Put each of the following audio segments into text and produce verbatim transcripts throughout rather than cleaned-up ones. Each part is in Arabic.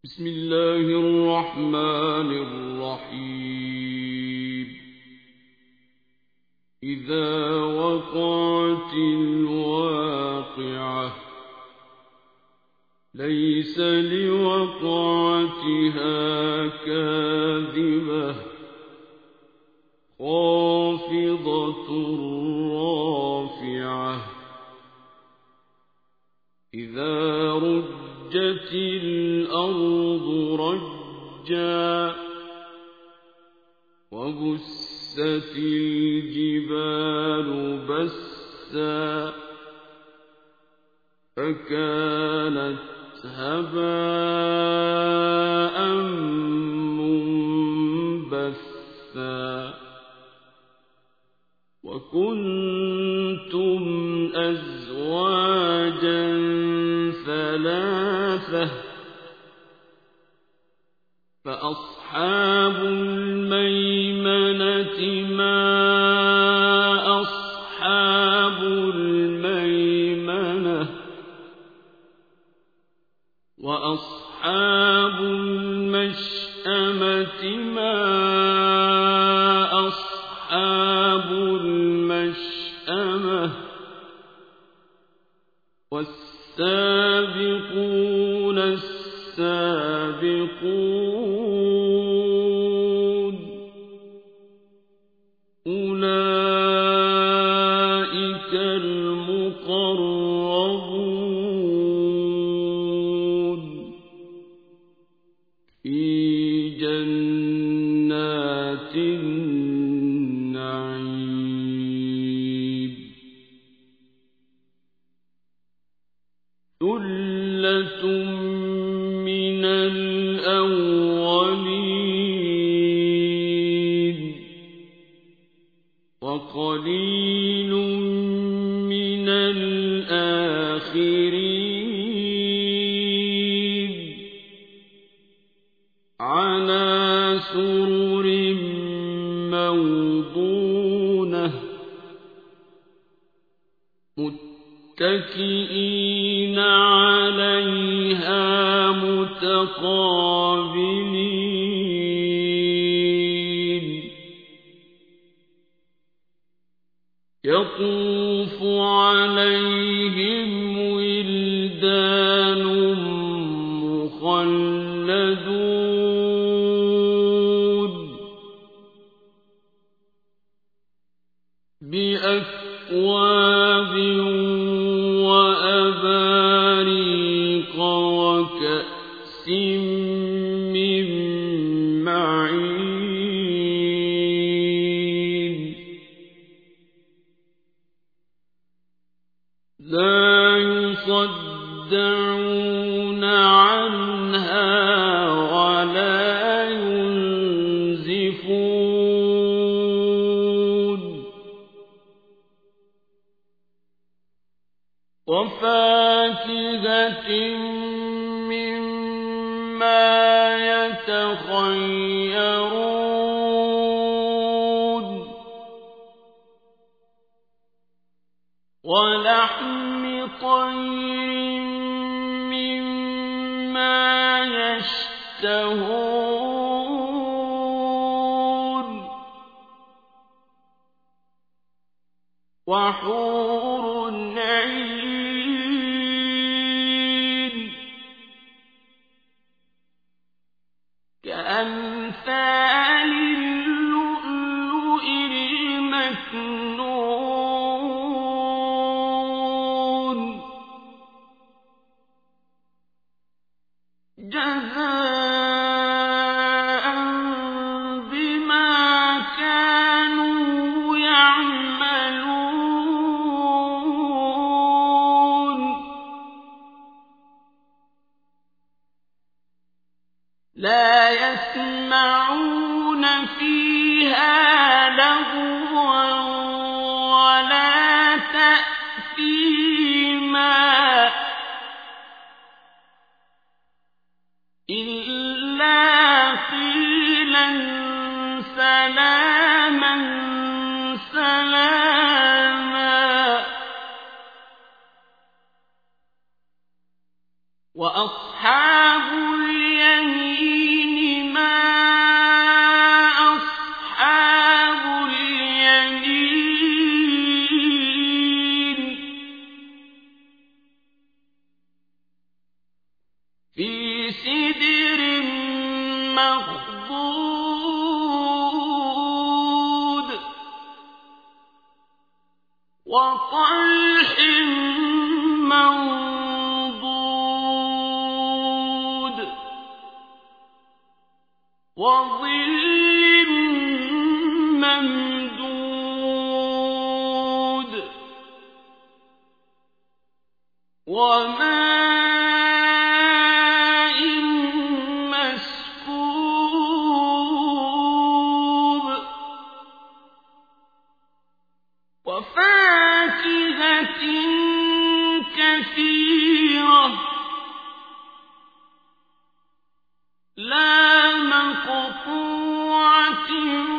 بسم الله الرحمن الرحيم إذا وقعت الواقعة ليس لوقعتها كاذبة خافضة رافعة إذا رجت الأرض رجا وبست الجبال بسا فكانت هباء منبثا وكنتم أزواجا ثلاثة فأصحاب الميمنة ما أصحاب الميمنة وأصحاب المشأمة ما أصحاب المشأمة والسابقون السابقون أولئك المقربون في جنات النعيم ثلة من الأولين وقليل من الآخرين على سرر موضونة متكئين عليها متقابلين يطوف عليهم ولدان مخلدون بأكواب وأباريق وكأس من معين لا يصدعون عنها ولا ينزفون وفاكهة مما يتخيرون ولحم طير مما يشتهون وحور عين كأمثال اللؤلؤ المكنون جزاء بما كانوا يعملون لا يسمعون فيها لغوا ولا تأثيما إلا قيلا سلاما سلاما وأصحاب اليمين سِدْرٍ مَّخْضُودٍ وَطَلْحٍ مَّنضُودٍ وَظِلٍّ مَّمْدُودٍ وَمَاءٍ مَّسْكُوبٍ وَفَاكِهَةٍ كَثِيرَةٍ لَّا مَقْطُوعَةٍ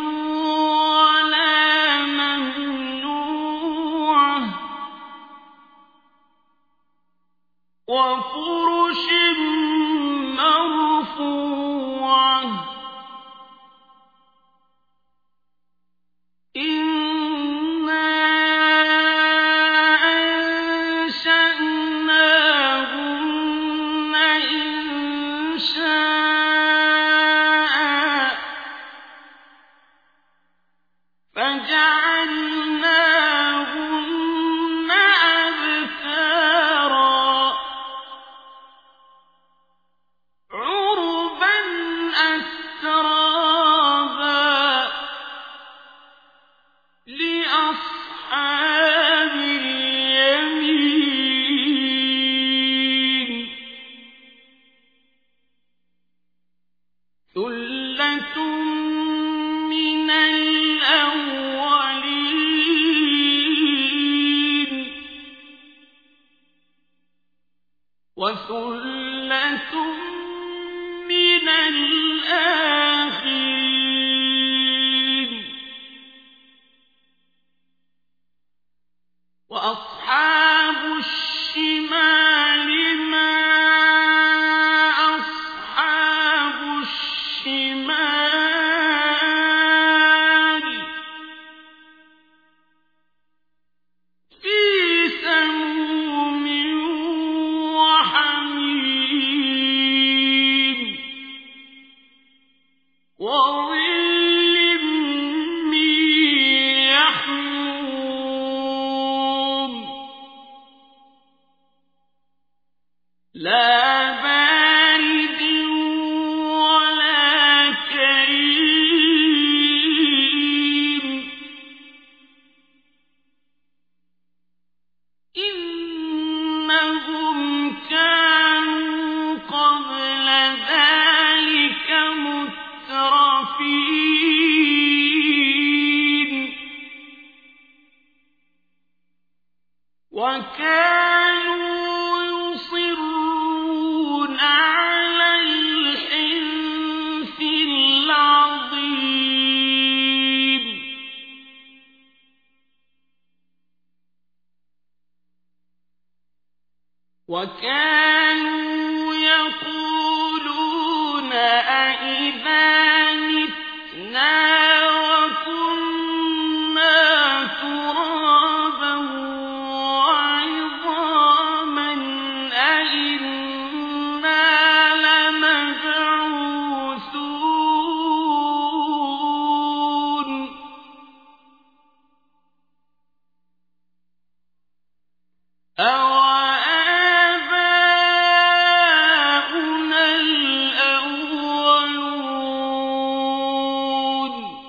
وَلَا مَمْنُوعَةٍ وَفُرُشٍ مَّرْفُوعَةٍ إِنَّا أَنشَأْنَاهُنَّ إِنشَاءً فَجَعَلْنَاهُنَّ أَبْكَارًا عُرُبًا أَتْرَابًا لِّأَصْحَابِ الْيَمِينِ ثُلَّةٌ مِّنَ الْأَوَّلِينَ وَثُلَّةٌ مِّنَ الْآخِرِينَ وَأَصْحَابُ الشِّمَالِ مَا أَصْحَابُ الشِّمَالِ فِي سَمُومٍ وَحَمِيمٍ وَظِلٍّ مِّن يَحْمُومٍ لَّا بَارِدٍ وَلَا كَرِيمٍ إِنَّهُمْ كَانُوا قَبْلَ ذَٰلِكَ مُتْرَفِينَ وَكَانُوا يُصِرُّونَ عَلَى الْحِنثِ الْعَظِيمِ وَكَانُوا يَقُولُونَ أَإِذَا مِتْنَا وَكُنَّا تُرَابًا وَعِظَامًا أَإِنَّا لَمَبْعُوثُونَ أَوَآبَاؤُنَا الْأَوَّلُونَ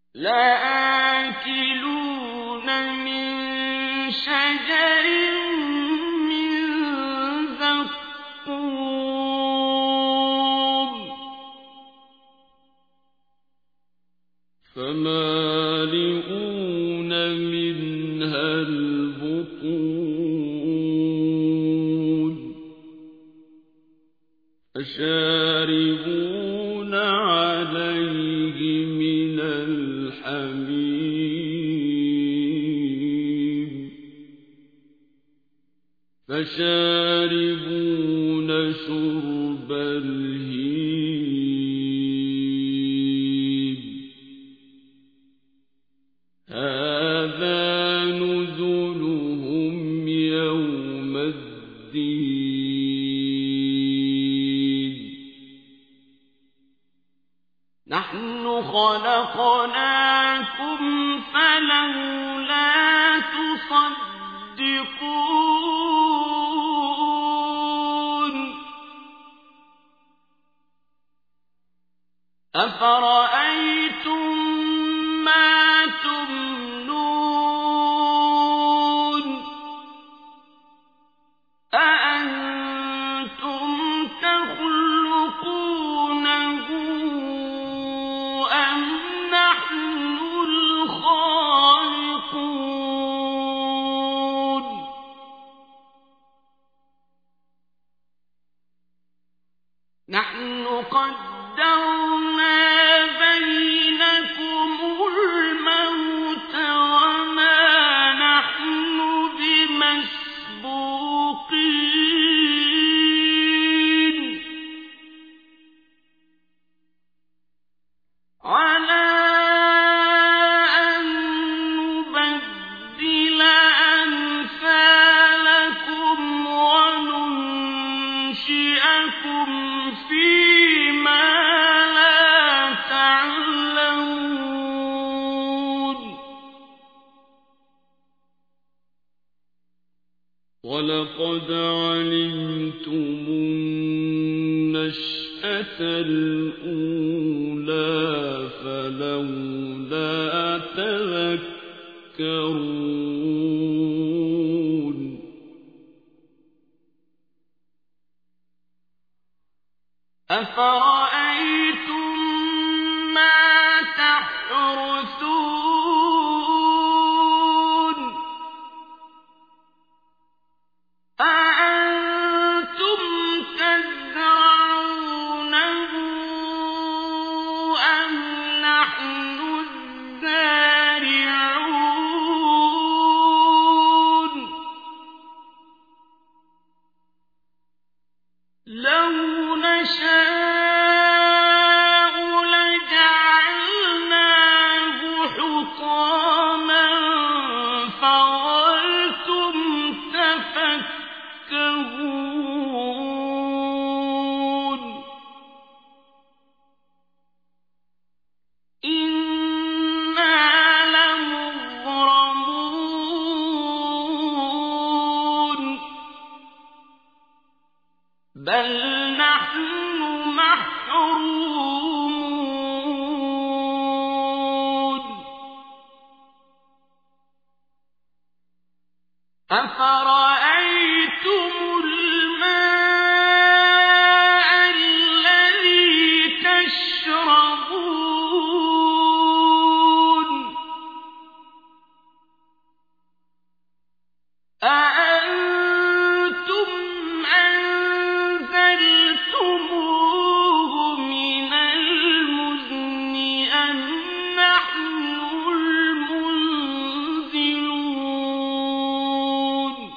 لآكلون من شجر من زقوم فمالئون منها البطون فشاربون عليه من الحميم فشاربون شرب الهيم هذا نزلهم يوم الدين نحن خلقناكم فلولا تصدقون أفرأيتم ما تمنون أأنتم تخلقونه أم نحن الخالقون نحن قدرنا بينكم الموت وما نحن بمسبوقين على أن نبدل أمثالكم وننشئكم فيما لا تعلمون ولقد علمتم النشأة الأولى فلولا تذكرون أفرأيتم ما تحرثون أأنتم تزرعونه أم نحن الزارعون لو نشاء لجعلناه حطاما فظلتم تفكهون إنا لمغرمون بل نحن محرومون أفرأيتم الماء الذي تشربون أأنتم أنزلتموه من المزن أم نحن المنزلون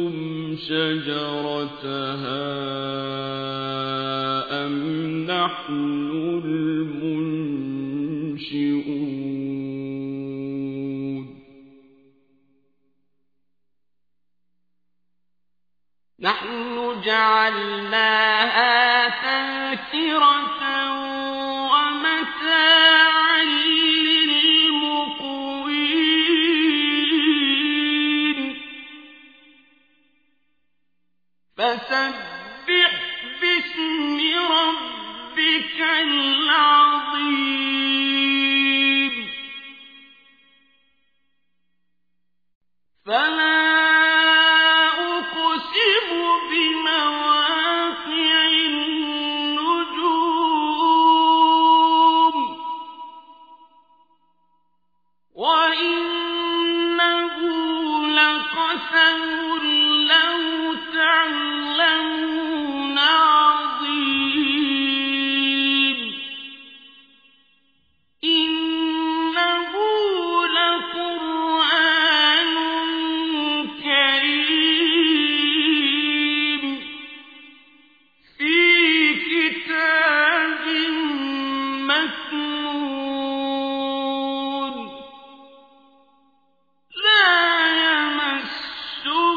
شجرتها أم نحن المنشئون نحن جعلناها تذكرة ومتاعا للمقوين فسبح باسم ربك العظيم فلا أقسم بمواقع النجوم وإنه لقسم لو تعلمون عظيم إنه لقرآن كريم في كتاب مكنون لا يمسه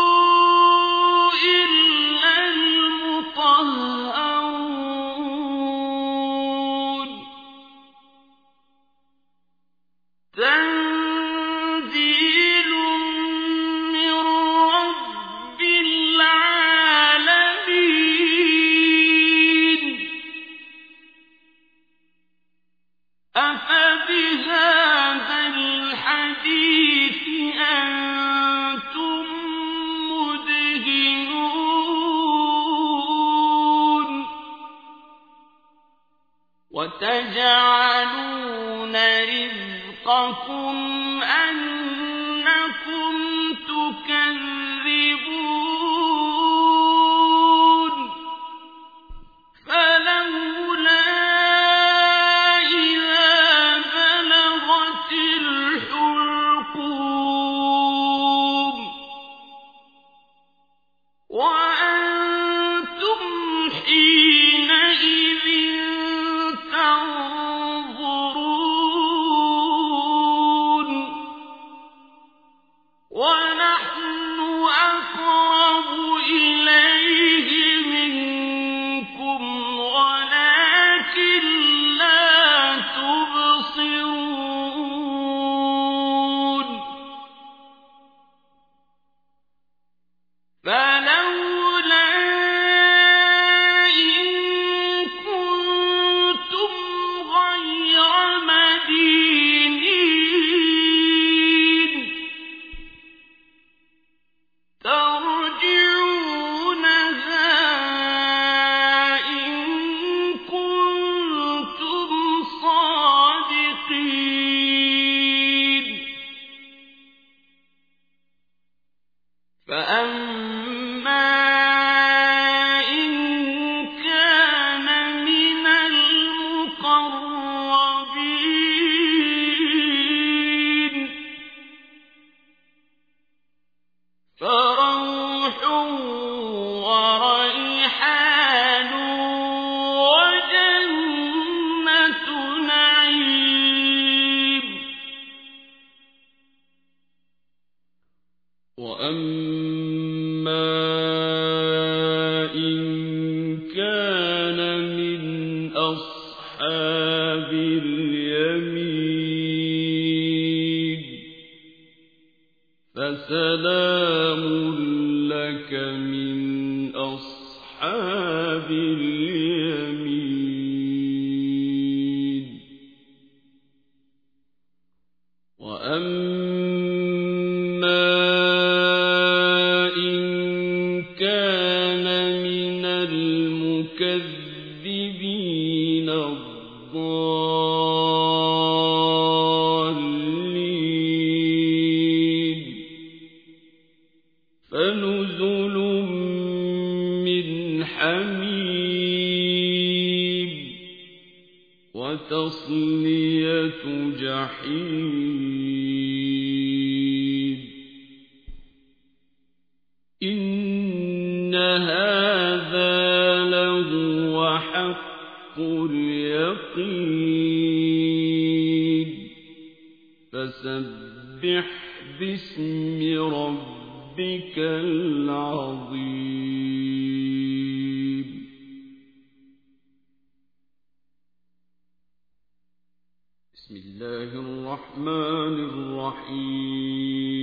إلا المطهرون تنزيل من رب العالمين أفبهذا الحديث أنتم مدهنون وتجعلون رزقكم أنكم تكذبون فلولا إذا بلغت الحلقوم وأنتم حينئذ تنظرون ونحن أقرب إليه منكم ولكن لا تبصرون فلولا إن كنتم غير مدينين ترجعونها إن كنتم صادقين فأما إن كان من المقربين فروح وريحان وجنة نعيم وأما إن كان من أصحاب اليمين فسلام لك من أصحاب اليمين وأما إن كان من المكذبين الضالين فنزل من حميم وتصلية جحيم إِنَّ هَٰذَا لَهُوَ حَقُّ الْيَقِينِ فَسَبِّحْ بِاسْمِ رَبِّكَ الْعَظِيمِ بسم الله الرحمن الرحيم